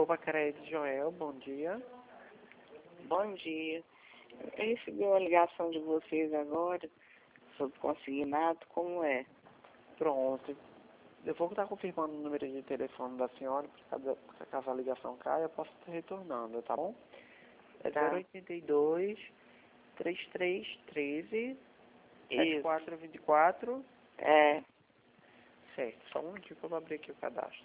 Poupa Crédito Joel, bom dia. Bom dia. Eu recebi uma ligação de vocês agora sobre consignado, como é? Pronto. Eu vou estar confirmando o número de telefone da senhora, caso a ligação caia, eu posso estar retornando, tá bom? É Tá. 082 3313 Isso. 7424. É. Certo, só um minutinho que eu vou abrir aqui o cadastro.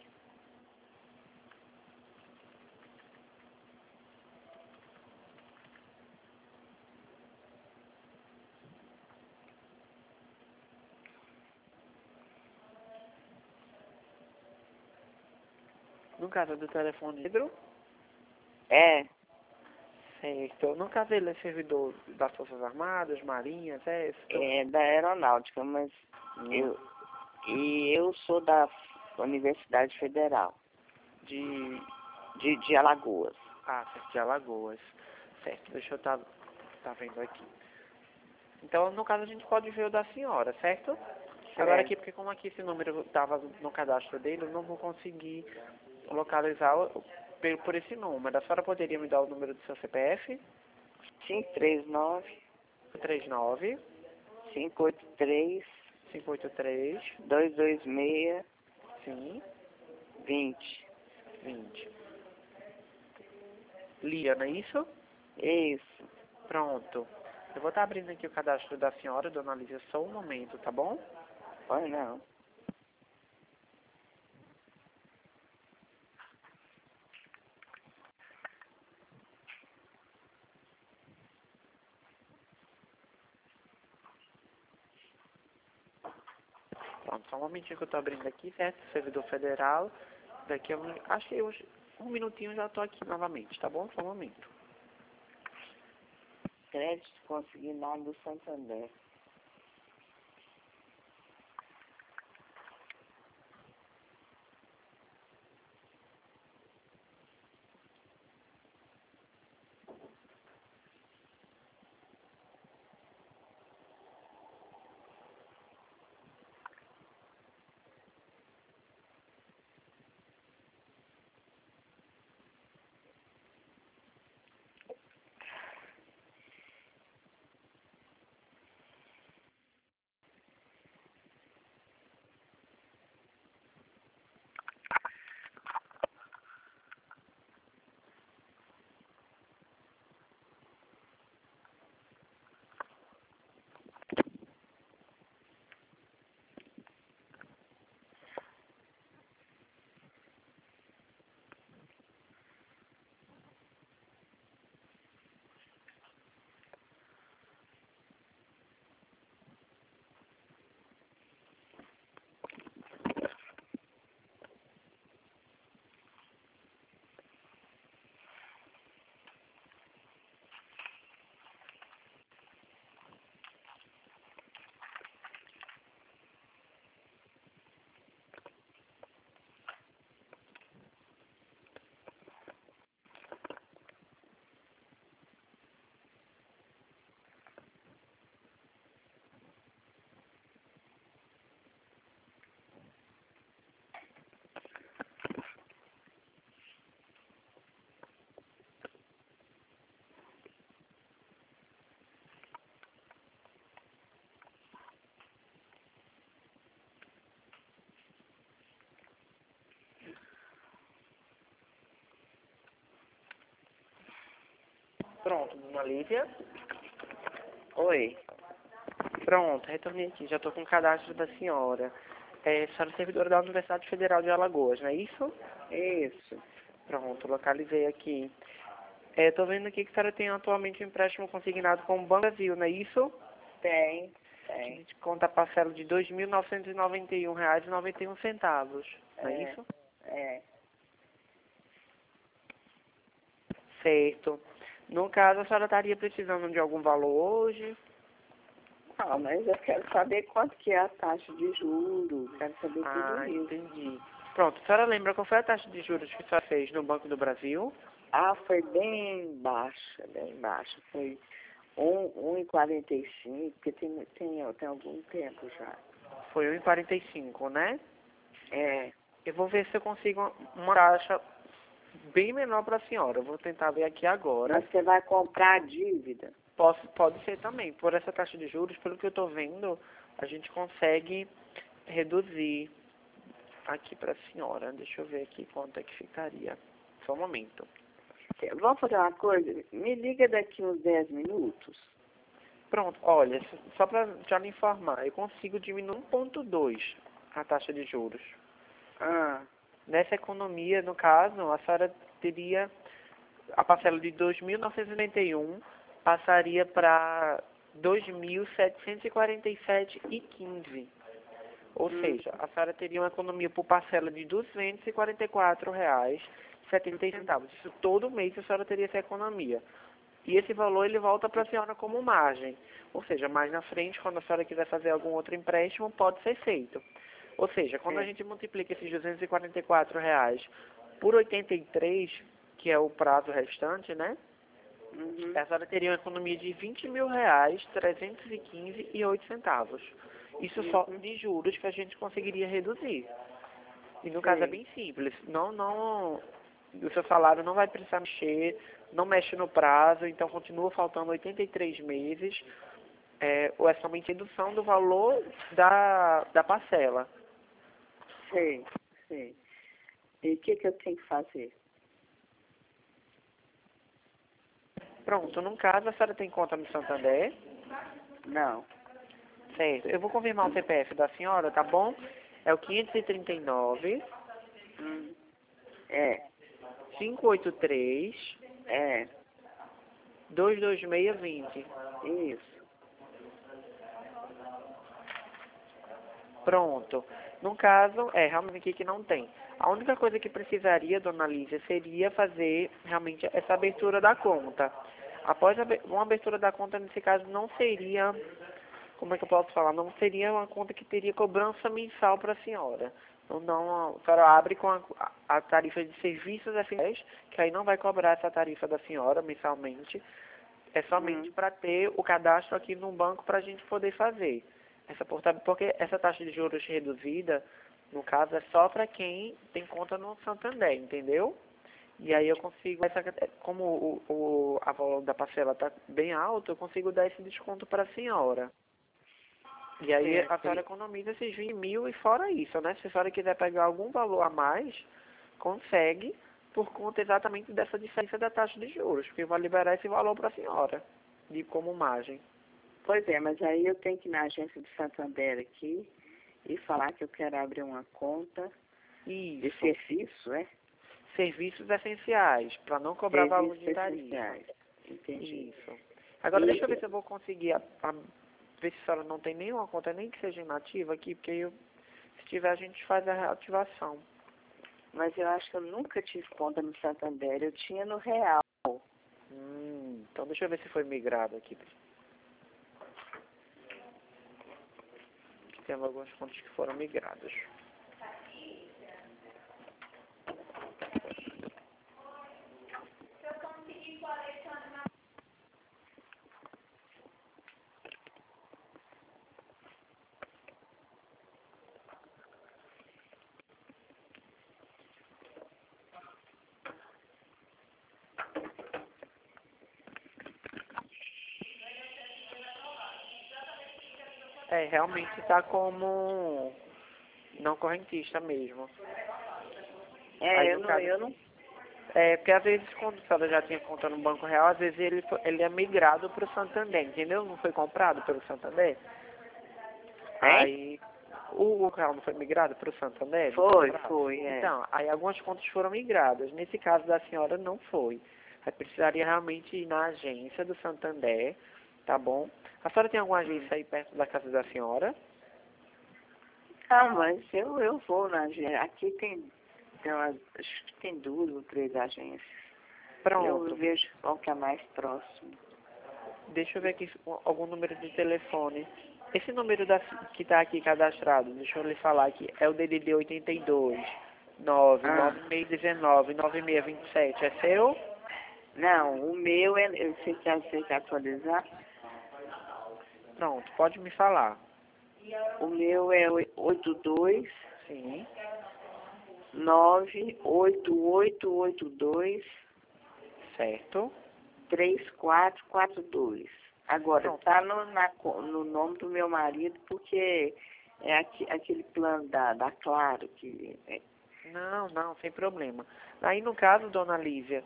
No caso do telefone Pedro, É. certo. No caso ele é servidor das Forças Armadas, Marinha, Exército. É da aeronáutica, mas eu sou da Universidade Federal De de Alagoas. certo, de Alagoas. Certo, deixa eu tá vendo aqui. Então, no caso, a gente pode ver o da senhora, certo? Agora aqui, porque como aqui esse número estava no cadastro dele, eu não vou conseguir localizar por esse número. A senhora poderia me dar o número do seu CPF? 539 39 583 583 226 sim 20. 20. Lia, não é isso? Isso. Pronto. Eu vou estar abrindo aqui o cadastro da senhora, dona Lídia, só um momento, tá bom? Pois não. Pronto, só um momentinho que eu estou abrindo aqui, certo? Servidor federal. Daqui a acho que um minutinho já estou aqui novamente, tá bom? Só um momento. Crédito consignado do Santander. Pronto, dona Lívia. Oi. Pronto, retornei aqui, já estou com o cadastro da senhora. A senhora é servidora da Universidade Federal de Alagoas, não é isso? Isso. Pronto, localizei aqui. Estou vendo aqui que a senhora tem atualmente um empréstimo consignado com o Banco Brasil, não é isso? Tem. A Tem. gente conta a parcela de R$ 2.991,91, não é isso? É. Certo. No caso, a senhora estaria precisando de algum valor hoje? Ah, mas eu quero saber quanto que é a taxa de juros, quero saber tudo isso. Entendi. Pronto, a senhora lembra qual foi a taxa de juros que a senhora fez no Banco do Brasil? Ah, foi bem baixa, bem baixa. Foi 1,45, porque tem algum tempo já. Foi 1,45, né? É. Eu vou ver se eu consigo uma taxa bem menor para a senhora. Eu vou tentar ver aqui agora. Mas você vai comprar a dívida? Pode ser também. Por essa taxa de juros, pelo que eu estou vendo, a gente consegue reduzir aqui para a senhora. Deixa eu ver aqui quanto é que ficaria. Só um momento. Vamos fazer uma coisa? Me liga daqui uns 10 minutos. Pronto, olha, só para já lhe informar, eu consigo diminuir 1,2 a taxa de juros. Ah, Nessa economia, no caso, a senhora teria a parcela de 2.991 passaria para 2.747,15. Ou seja, a senhora teria uma economia por parcela de R$ 244,70. Isso todo mês a senhora teria essa economia. E esse valor ele volta para a senhora como margem. Ou seja, mais na frente, quando a senhora quiser fazer algum outro empréstimo, pode ser feito. Ou seja, quando a gente multiplica esses R$ 244 por 83, que é o prazo restante, né? A senhora teria uma economia de R$ 20.315,08. Isso só de juros que a gente conseguiria reduzir. E no caso é bem simples. O seu salário não vai precisar mexer, não mexe no prazo, então continua faltando 83 meses, ou é somente redução do valor da parcela. sei. E o que eu tenho que fazer? Pronto, no caso a senhora tem conta no Santander? Não. Certo. Eu vou confirmar o CPF da senhora, tá bom? É o 539 É, 583 é, 22620. isso. Pronto. No caso, realmente aqui que não tem. A única coisa que precisaria, dona Lígia, seria fazer realmente essa abertura da conta. Após uma abertura da conta, nesse caso, não seria, como é que eu posso falar? Não seria uma conta que teria cobrança mensal para a senhora. Não, a senhora abre com a tarifa de serviços essenciais, que aí não vai cobrar essa tarifa da senhora mensalmente. É somente para ter o cadastro aqui no banco para a gente poder fazer. Porque essa taxa de juros reduzida, no caso, é só para quem tem conta no Santander, entendeu? E aí eu consigo, como a valor da parcela está bem alto, eu consigo dar esse desconto para a senhora. E aí a senhora economiza esses 20 mil e fora isso, né? Se a senhora quiser pegar algum valor a mais, consegue, por conta exatamente dessa diferença da taxa de juros, porque vai liberar esse valor para a senhora, como margem. Pois é, mas aí eu tenho que ir na agência do Santander aqui e falar que eu quero abrir uma conta de Isso. serviço, é? Serviços essenciais, para não cobrar valor de Serviços tarifa. essenciais. Entendi. Isso. Agora deixa eu ver se eu vou conseguir ver se a senhora não tem nenhuma conta, nem que seja inativa aqui, porque se tiver a gente faz a reativação. Mas eu acho que eu nunca tive conta no Santander, eu tinha no Real. Então deixa eu ver se foi migrado aqui. Tem algumas contas que foram migradas. Realmente está como não correntista mesmo. Aí, Eu não... porque às vezes quando a senhora já tinha conta no Banco Real, às vezes ele é migrado para o Santander, entendeu? Não foi comprado pelo Santander. Aí o Real não foi migrado para o Santander? Foi, Então, aí algumas contas foram migradas. Nesse caso da senhora não foi. Aí precisaria realmente ir na agência do Santander, tá bom? A senhora tem alguma agência aí perto da casa da senhora? Ah, mas eu vou na agência. Aqui acho que tem 2 ou 3 agências. Pronto. Eu vejo qual que é mais próximo. Deixa eu ver aqui algum número de telefone. Esse número que está aqui cadastrado, deixa eu lhe falar aqui, é o DDD 82 99619 9627. É seu? Não, o meu você quer atualizar? Pronto, pode me falar. O meu é 82 Sim. 98882 Certo? 3442. Agora, Pronto. tá no nome do meu marido, porque é aquele plano da Claro que... Não, sem problema. Aí, no caso, dona Lívia,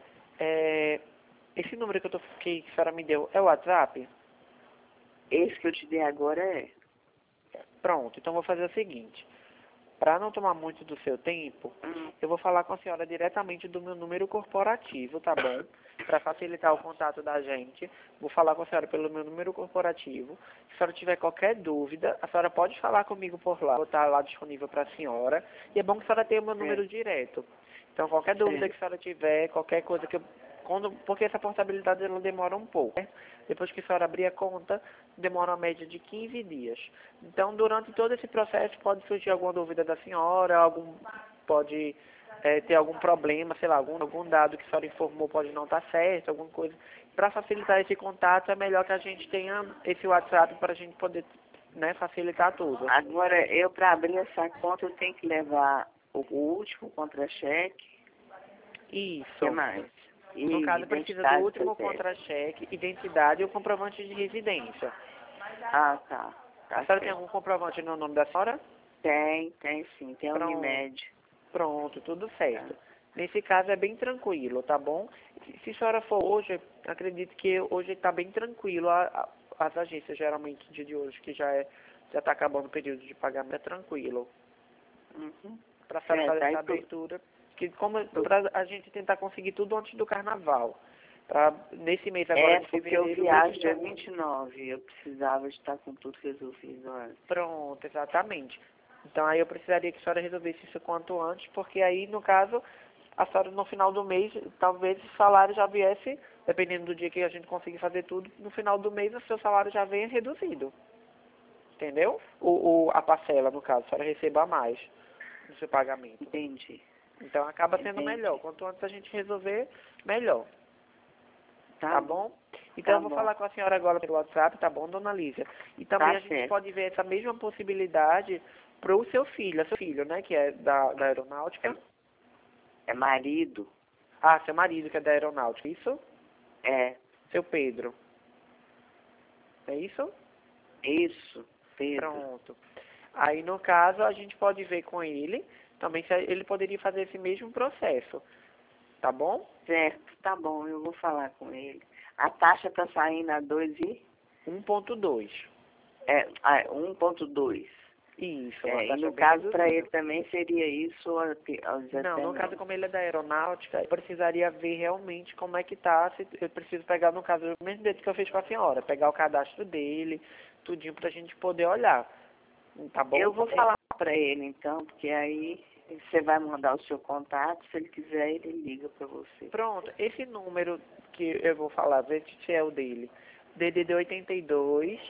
esse número que a senhora me deu é o WhatsApp? Esse que eu te dei agora é. Pronto, então vou fazer o seguinte. Para não tomar muito do seu tempo, eu vou falar com a senhora diretamente do meu número corporativo, tá bom? Para facilitar o contato da gente, vou falar com a senhora pelo meu número corporativo. Se a senhora tiver qualquer dúvida, a senhora pode falar comigo por lá. Vou estar lá disponível para a senhora. E é bom que a senhora tenha o meu número direto. Então, qualquer dúvida que a senhora tiver, qualquer coisa que eu... porque essa portabilidade ela demora um pouco, né? Depois que a senhora abrir a conta, demora uma média de 15 dias. Então, durante todo esse processo, pode surgir alguma dúvida da senhora, pode ter algum problema, sei lá, algum dado que a senhora informou pode não estar certo, alguma coisa. Para facilitar esse contato, é melhor que a gente tenha esse WhatsApp para a gente poder, né, facilitar tudo. Agora, para abrir essa conta, eu tenho que levar o último contra-cheque. Isso. O que mais? No caso, precisa do último contra-cheque, identidade e o comprovante de residência. Ah, tá. A senhora tem algum comprovante no nome da senhora? Tem sim. Tem a Unimed. Pronto, tudo certo. Nesse caso é bem tranquilo, tá bom? Se a senhora for hoje, acredito que hoje está bem tranquilo. As agências, geralmente, no dia de hoje, que já está acabando o período de pagamento, é tranquilo. Para a senhora fazer essa abertura. Para a gente tentar conseguir tudo antes do carnaval. Nesse mês agora de fevereiro... porque eu viajo dia 29. Eu precisava estar com tudo resolvido antes. Pronto, exatamente. Então aí eu precisaria que a senhora resolvesse isso quanto antes, porque aí, no caso, a senhora no final do mês, talvez o salário já viesse, dependendo do dia que a gente conseguir fazer tudo, no final do mês o seu salário já venha reduzido. Entendeu? A parcela, no caso, a senhora receba mais no seu pagamento. Entendi. Então acaba sendo melhor. Quanto antes a gente resolver, melhor. Tá bom? Então eu vou falar com a senhora agora pelo WhatsApp, tá bom, dona Lígia? E também a gente pode ver essa mesma possibilidade para o seu filho, né, que é da aeronáutica. É marido. Ah, seu marido que é da aeronáutica, isso? É. Seu Pedro. É isso? Isso, Pedro. Pronto. Aí, no caso, a gente pode ver com ele, também se ele poderia fazer esse mesmo processo. Tá bom? Certo, tá bom, eu vou falar com ele. A taxa tá saindo a 2 e... 1.2. 1.2. Isso. E no caso, para ele também seria isso aos 19. Não, no caso, como ele é da aeronáutica, eu precisaria ver realmente como é que tá. Eu preciso pegar, no caso, o mesmo jeito que eu fiz com a senhora, pegar o cadastro dele, tudinho, pra gente poder olhar. Tá bom? Eu vou falar para ele, então, porque aí você vai mandar o seu contato, se ele quiser, ele liga para você. Pronto, esse número que eu vou falar, ver se é o dele. DDD 82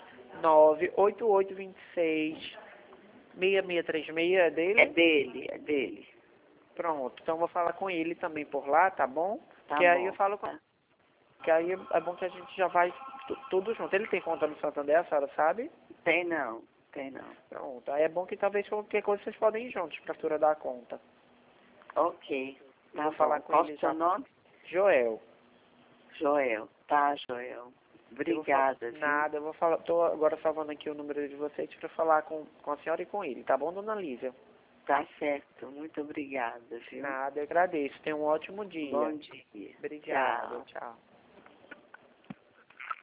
98826 6636 é dele? É dele. Pronto, então eu vou falar com ele também por lá, tá bom? Tá que bom. Aí eu falo com... Que aí é bom que a gente já vai tudo junto. Ele tem conta no Santander, a senhora sabe? Tem não. Pronto, aí é bom que talvez qualquer coisa vocês podem ir juntos pra altura da conta. Ok. Tá, vou falar com ele. Qual o seu nome? Joel. Joel. Tá, Joel. Obrigada. Nada, eu vou falar, tô agora salvando aqui o número de vocês para falar com a senhora e com ele, tá bom, dona Lígia? Tá certo, muito obrigada, viu? Nada, eu agradeço. Tenha um ótimo dia. Bom dia. Obrigada, tchau.